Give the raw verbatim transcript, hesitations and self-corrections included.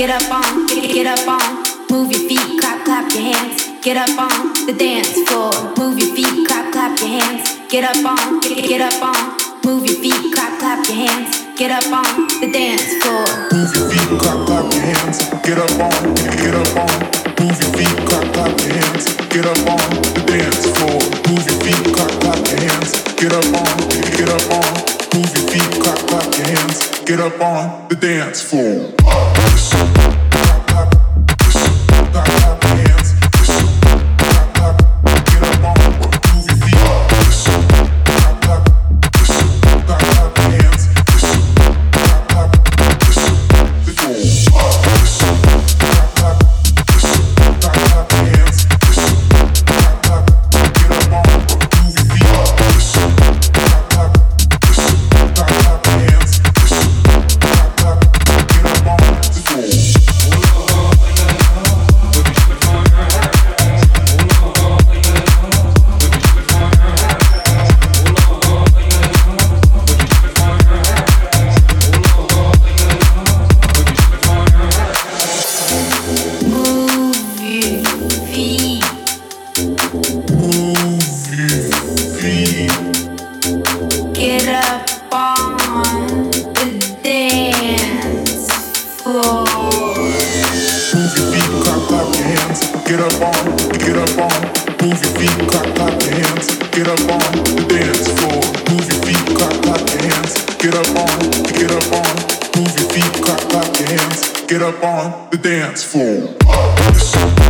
get up on, get, get up on, move your feet, clap, clap your hands, get up on the dance floor, move your feet, clap, clap your hands, get up on, get, get up on, move your feet, clap, clap your hands, get up on the dance floor. Move your feet, clap, clap your hands, get up on, get, get up on, move your feet, clap, clap your hands, get up on the dance floor. Move your feet, clap, clap your hands, get up on, get, get up on, move your feet, clap, clap your hands, get up on the dance floor. Get up on the dance floor.